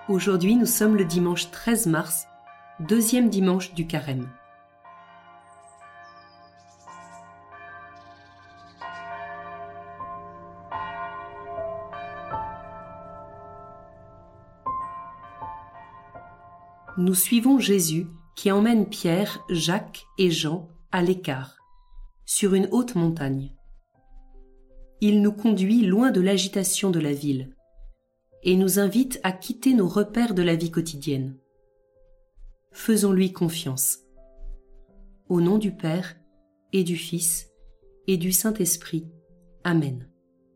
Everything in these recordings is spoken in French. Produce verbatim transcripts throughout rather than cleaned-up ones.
Aujourd'hui, nous sommes le dimanche treize mars, deuxième dimanche du carême. Nous suivons Jésus qui emmène Pierre, Jacques et Jean à l'écart, sur une haute montagne. Il nous conduit loin de l'agitation de la ville et nous invite à quitter nos repères de la vie quotidienne. Faisons-lui confiance. Au nom du Père et du Fils et du Saint-Esprit. Amen.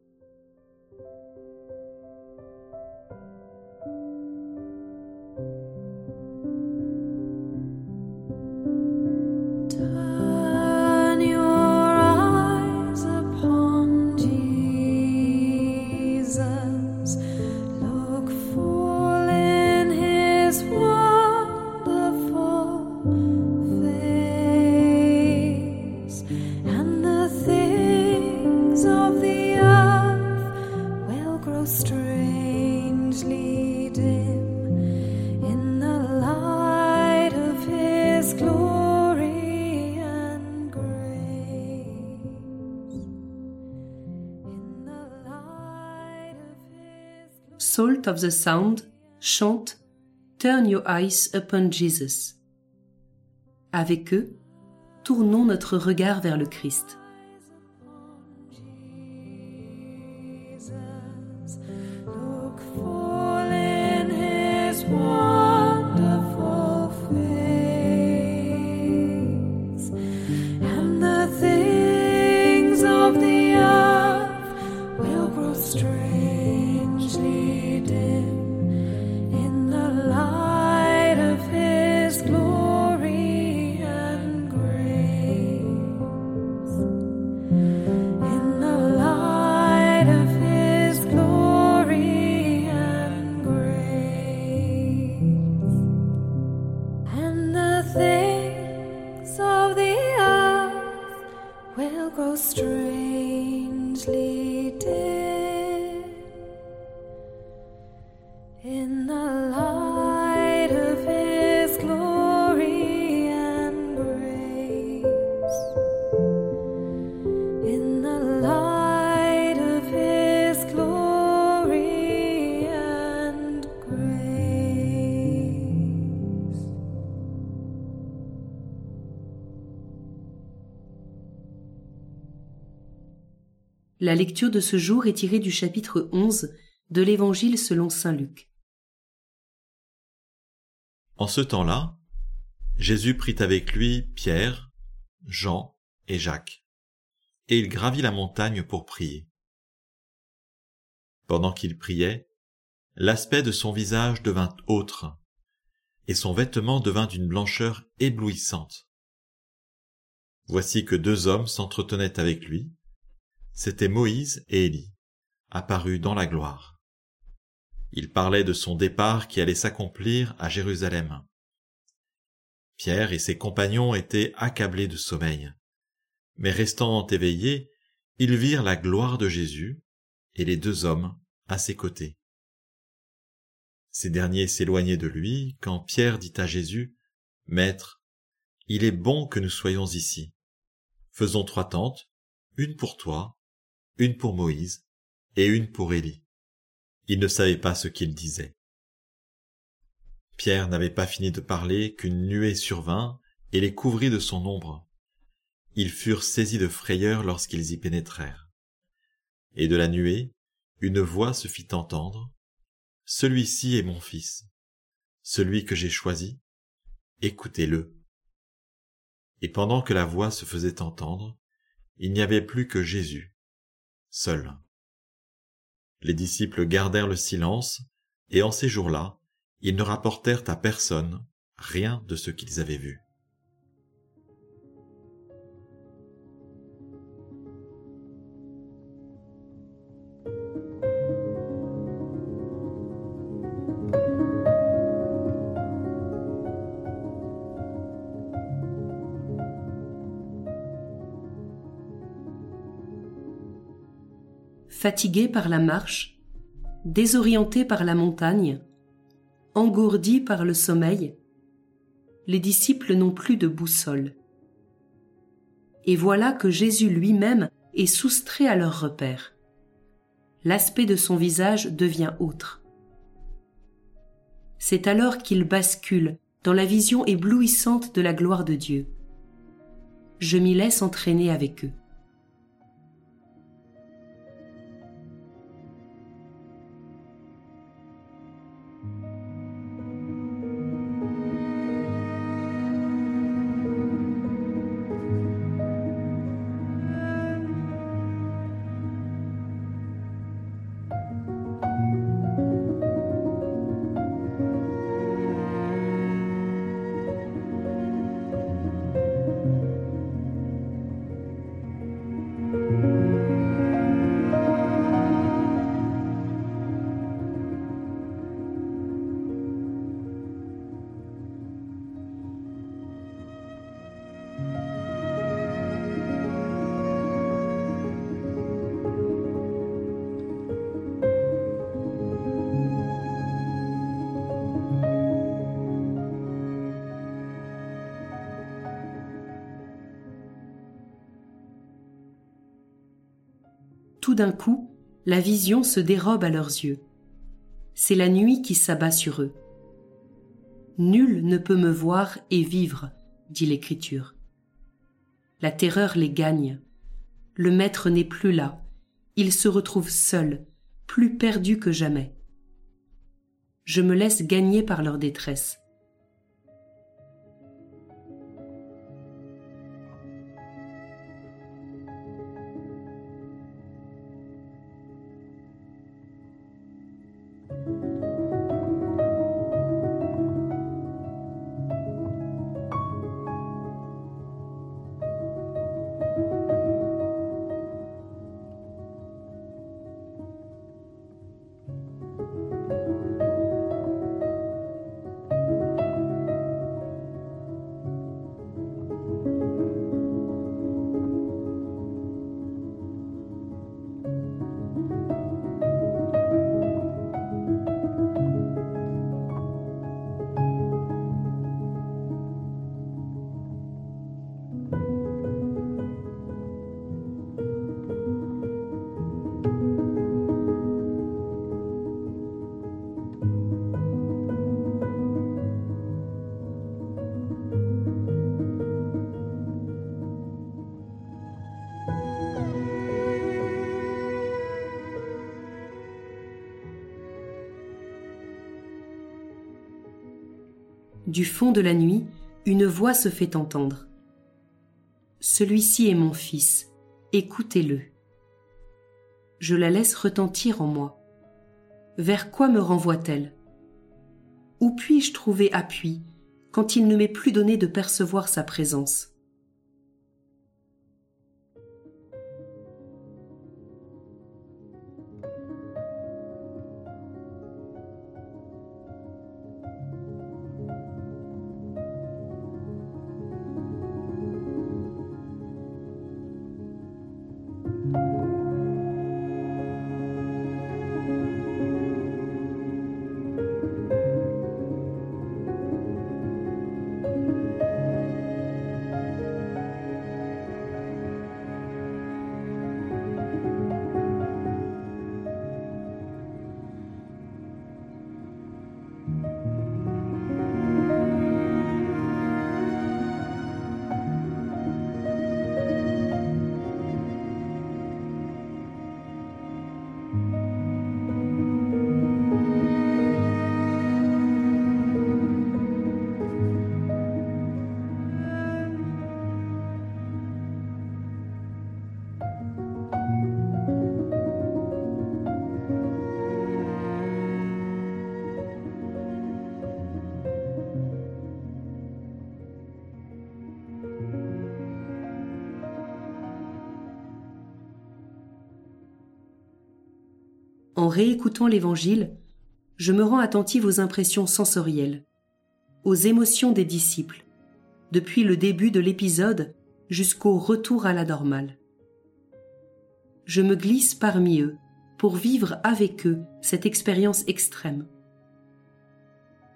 Strangely dim in the light of His glory and grace. In the light of His glory. Salt of the Sound chante Turn your eyes upon Jesus. Avec eux, tournons notre regard vers le Christ. Look full in His wonderful face, and the things of the earth will grow strangely dim in the light of His glory and grace. In the light of His glory and grace, and the things of the earth will grow strangely dim in the light of His glory and grace. In the light of His glory and grace. La lecture de ce jour est tirée du chapitre onze de l'Évangile selon saint Luc. En ce temps-là, Jésus prit avec lui Pierre, Jean et Jacques, et il gravit la montagne pour prier. Pendant qu'il priait, l'aspect de son visage devint autre, et son vêtement devint d'une blancheur éblouissante. Voici que deux hommes s'entretenaient avec lui, c'étaient Moïse et Élie, apparus dans la gloire. Ils parlaient de son départ qui allait s'accomplir à Jérusalem. Pierre et ses compagnons étaient accablés de sommeil, mais restant éveillés, ils virent la gloire de Jésus et les deux hommes à ses côtés. Ces derniers s'éloignaient de lui quand Pierre dit à Jésus, « Maître, il est bon que nous soyons ici. Faisons trois tentes, une pour toi, une pour Moïse et une pour Élie. » Ils ne savaient pas ce qu'ils disaient. Pierre n'avait pas fini de parler qu'une nuée survint et les couvrit de son ombre. Ils furent saisis de frayeur lorsqu'ils y pénétrèrent. Et de la nuée, une voix se fit entendre, « Celui-ci est mon fils, celui que j'ai choisi, écoutez-le. » Et pendant que la voix se faisait entendre, il n'y avait plus que Jésus, seul. Les disciples gardèrent le silence, et en ces jours-là, ils ne rapportèrent à personne rien de ce qu'ils avaient vu. Fatigués par la marche, désorientés par la montagne, engourdis par le sommeil, les disciples n'ont plus de boussole. Et voilà que Jésus lui-même est soustrait à leur repère. L'aspect de son visage devient autre. C'est alors qu'ils basculent dans la vision éblouissante de la gloire de Dieu. Je m'y laisse entraîner avec eux. Tout d'un coup, la vision se dérobe à leurs yeux. C'est la nuit qui s'abat sur eux. Nul ne peut me voir et vivre, dit l'Écriture. La terreur les gagne. Le Maître n'est plus là. Ils se retrouvent seuls, plus perdus que jamais. Je me laisse gagner par leur détresse. Du fond de la nuit, une voix se fait entendre. « Celui-ci est mon fils, écoutez-le. » Je la laisse retentir en moi. Vers quoi me renvoie-t-elle? Où puis-je trouver appui quand il ne m'est plus donné de percevoir sa présence? En réécoutant l'Évangile, je me rends attentive aux impressions sensorielles, aux émotions des disciples, depuis le début de l'épisode jusqu'au retour à la normale. Je me glisse parmi eux pour vivre avec eux cette expérience extrême.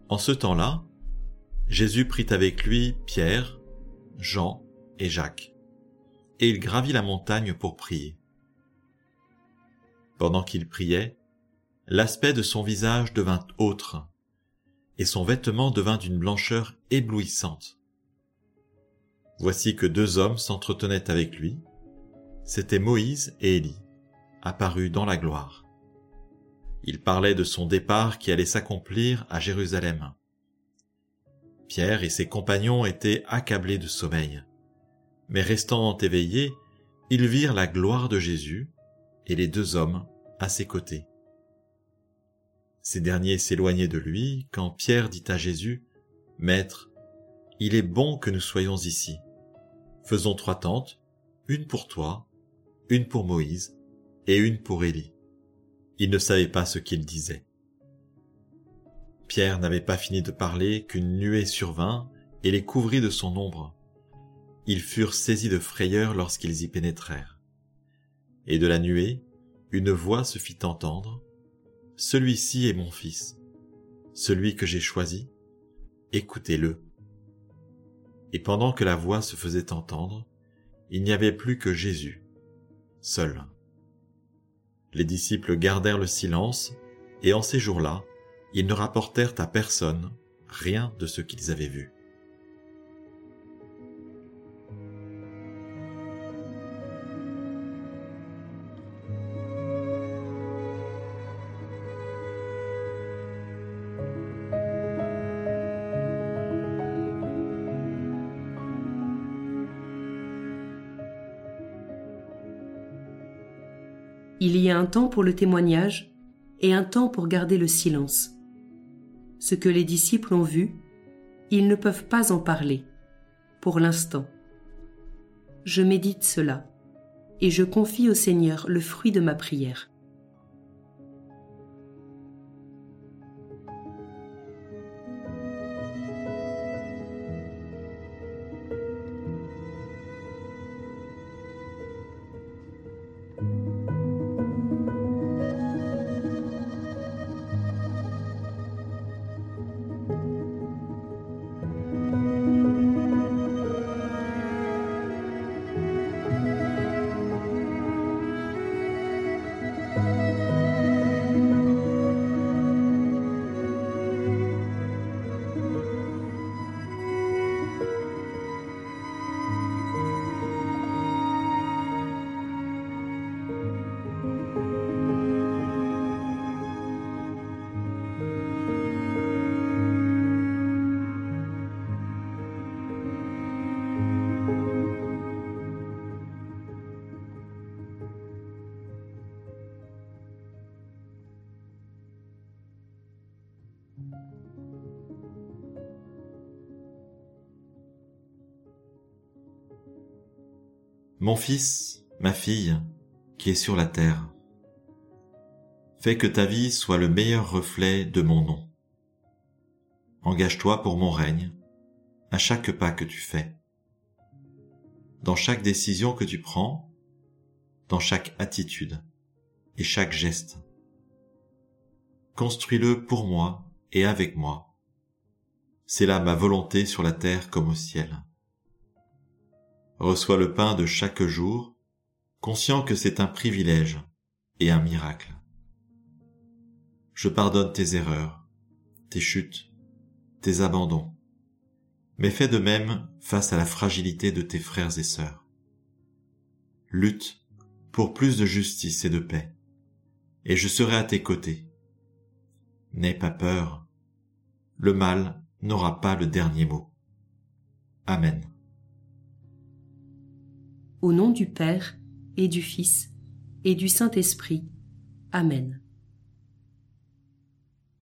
En ce temps-là, Jésus prit avec lui Pierre, Jean et Jacques, et il gravit la montagne pour prier. Pendant qu'il priait, l'aspect de son visage devint autre, et son vêtement devint d'une blancheur éblouissante. Voici que deux hommes s'entretenaient avec lui, c'étaient Moïse et Élie, apparus dans la gloire. Ils parlaient de son départ qui allait s'accomplir à Jérusalem. Pierre et ses compagnons étaient accablés de sommeil, mais restant éveillés, ils virent la gloire de Jésus et les deux hommes à ses côtés. Ces derniers s'éloignaient de lui quand Pierre dit à Jésus, « Maître, il est bon que nous soyons ici. Faisons trois tentes, une pour toi, une pour Moïse et une pour Élie. » Il ne savait pas ce qu'il disait. Pierre n'avait pas fini de parler qu'une nuée survint et les couvrit de son ombre. Ils furent saisis de frayeur lorsqu'ils y pénétrèrent. Et de la nuée, une voix se fit entendre, « Celui-ci est mon fils, celui que j'ai choisi, écoutez-le. » Et pendant que la voix se faisait entendre, il n'y avait plus que Jésus, seul. Les disciples gardèrent le silence, et en ces jours-là, ils ne rapportèrent à personne rien de ce qu'ils avaient vu. Il y a un temps pour le témoignage et un temps pour garder le silence. Ce que les disciples ont vu, ils ne peuvent pas en parler, pour l'instant. Je médite cela, et je confie au Seigneur le fruit de ma prière. Mon fils, ma fille, qui est sur la terre, fais que ta vie soit le meilleur reflet de mon nom. Engage-toi pour mon règne, à chaque pas que tu fais. Dans chaque décision que tu prends, dans chaque attitude et chaque geste. Construis-le pour moi et avec moi. C'est là ma volonté sur la terre comme au ciel. Reçois le pain de chaque jour, conscient que c'est un privilège et un miracle. Je pardonne tes erreurs, tes chutes, tes abandons, mais fais de même face à la fragilité de tes frères et sœurs. Lutte pour plus de justice et de paix, et je serai à tes côtés. N'aie pas peur, le mal n'aura pas le dernier mot. Amen. Au nom du Père, et du Fils, et du Saint-Esprit. Amen.